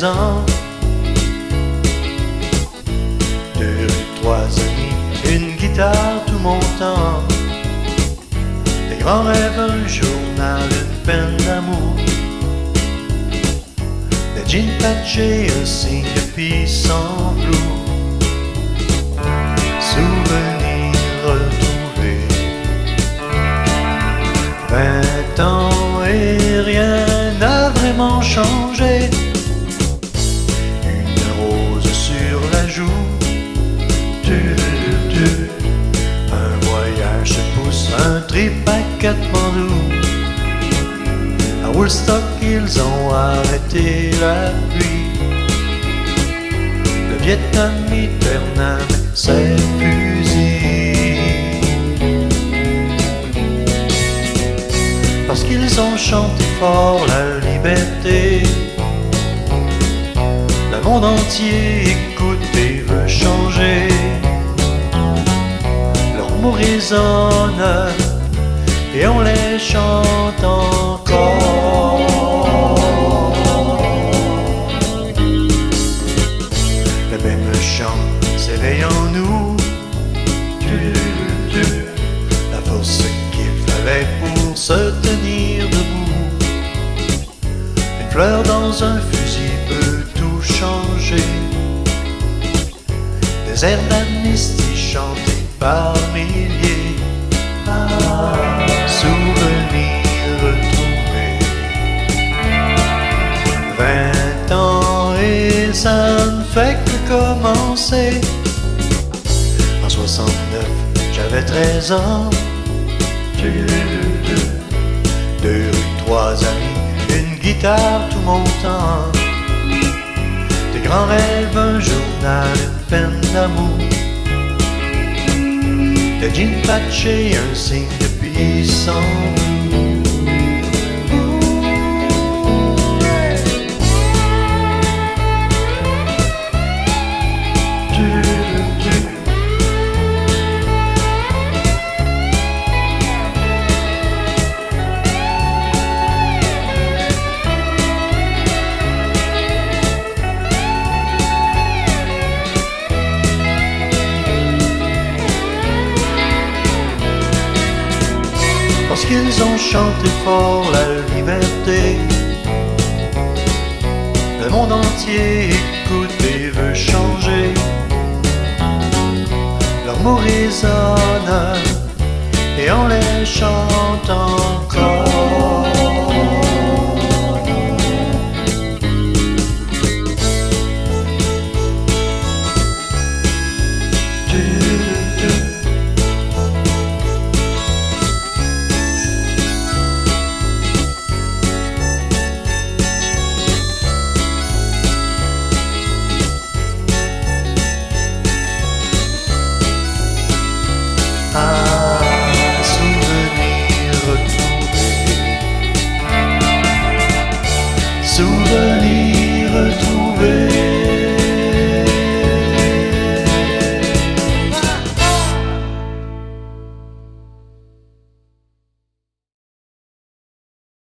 ans. 2 ou 3 amis, une guitare, tout mon temps. Des grands rêves, un journal, une peine d'amour. Des jeans patchés, un signe de peace en flou. Souvenirs retrouvés. 20 ans et rien n'a vraiment changé. Une rose sur la joue. Un voyage se pousse, un trip à Katmandou. À Woodstock, ils ont arrêté la pluie. Le Vietnam éternel, ses fusils. Parce qu'ils ont chanté fort la liberté. Le monde entier écoute et veut changer. Leurs mots résonnent et on les chante encore. Le même chant s'éveille en nous. La force qu'il fallait pour se tenir debout. Une fleur dans un fusil peut tout changer. Des airs d'amnistie chantés par milliers. Souvenirs retrouvés. 20 ans et ça ne fait que commencer. En 69, j'avais 13 ans. 2 ou 3 amis, une guitare, tout mon temps. Des grands rêves, un journal, une peine d'amour. Des jeans patchés, un signe de peace en nous. Parce qu'ils ont chanté fort la liberté. Le monde entier écoute et veut changer. Leurs mots résonnent et on les chante encore. Souvenirs retrouvés. Souvenirs